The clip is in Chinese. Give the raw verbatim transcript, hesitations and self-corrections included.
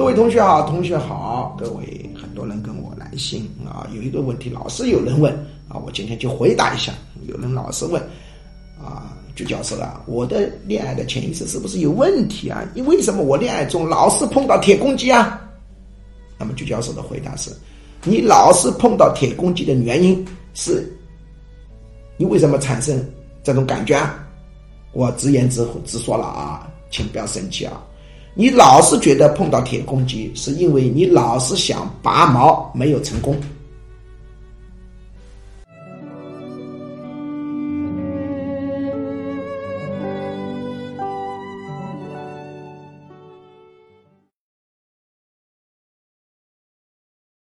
各位同学好，同学好，各位很多人跟我来信啊，有一个问题老是有人问啊，我今天就回答一下。有人老是问啊，鞠教授啊，我的恋爱的潜意识是不是有问题啊？为什么我恋爱中老是碰到铁公鸡啊？那么鞠教授的回答是，你老是碰到铁公鸡的原因是，你为什么产生这种感觉啊？我直言直直说了啊，请不要生气啊。你老是觉得碰到铁公鸡，是因为你老是想拔毛没有成功。